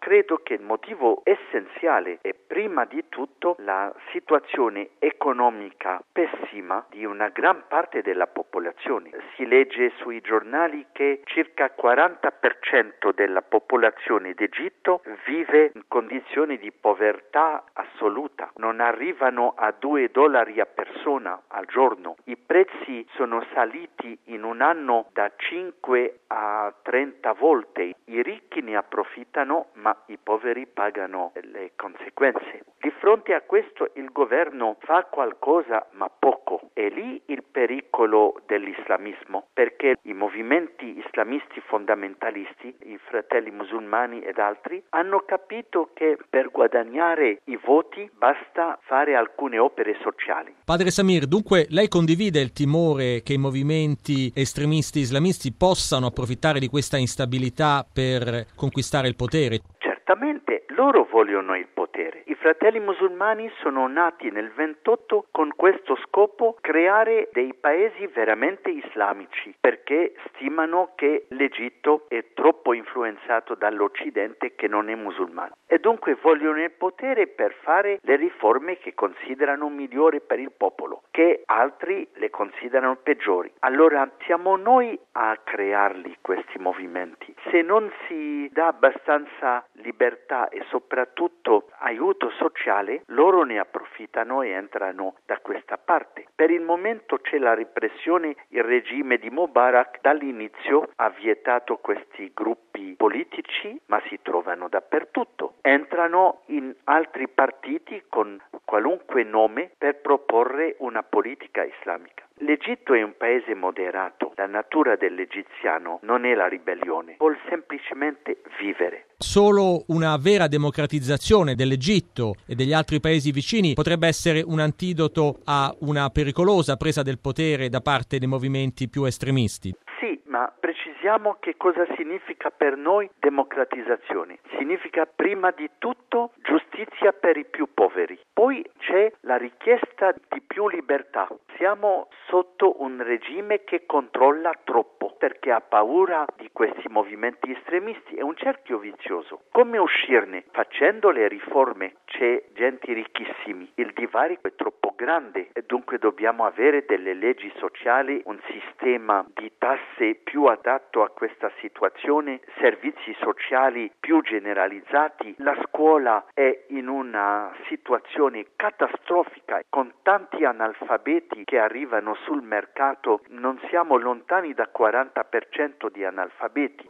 Credo che il motivo essenziale è prima di tutto la situazione economica pessima di una gran parte della popolazione. Si legge sui giornali che circa 40% della popolazione d'Egitto vive in condizioni di povertà assoluta. Non arrivano a $2 a persona al giorno. I prezzi sono saliti in un anno da 5 a 30 volte. I ricchi ne approfittano, ma i poveri pagano le conseguenze. Di fronte a questo il governo fa qualcosa, ma poco. È lì il pericolo dell'islamismo, perché i movimenti islamisti fondamentalisti, i fratelli musulmani ed altri, hanno capito che per guadagnare i voti basta fare alcune opere sociali. Padre Samir, dunque lei condivide il timore che i movimenti estremisti islamisti possano approfittare di questa instabilità per conquistare il potere? Certamente, loro vogliono il potere. I fratelli musulmani sono nati nel 28 con questo scopo, creare dei paesi veramente islamici, perché stimano che l'Egitto è troppo influenzato dall'Occidente che non è musulmano. E dunque vogliono il potere per fare le riforme che considerano migliori per il popolo, che altri le considerano peggiori. Allora siamo noi a crearli questi movimenti. Se non si dà abbastanza libertà e soprattutto aiuto sociale, loro ne approfittano e entrano da questa parte. Per il momento c'è la repressione, il regime di Mubarak dall'inizio ha vietato questi gruppi politici, ma si trovano dappertutto. Entrano in altri partiti con qualunque nome per proporre una politica islamica. L'Egitto è un paese moderato. La natura dell'egiziano non è la ribellione, vuol semplicemente vivere. Solo una vera democratizzazione dell'Egitto e degli altri paesi vicini potrebbe essere un antidoto a una pericolosa presa del potere da parte dei movimenti più estremisti. Sì, ma precisiamo che cosa significa per noi democratizzazione. Significa prima di tutto giustizia per i più poveri. Poi c'è la richiesta di più libertà. Siamo sotto un regime che controlla troppo perché ha paura di questi movimenti estremisti. È un cerchio vizioso. Come uscirne? Facendo le riforme. C'è gente ricchissimi. Il divario è troppo grande e dunque dobbiamo avere delle leggi sociali, un sistema di tasse più adatto a questa situazione, servizi sociali più generalizzati. La scuola è in una situazione catastrofica con tanti analfabeti che arrivano sul mercato. Non siamo lontani da 40% di analfabeti.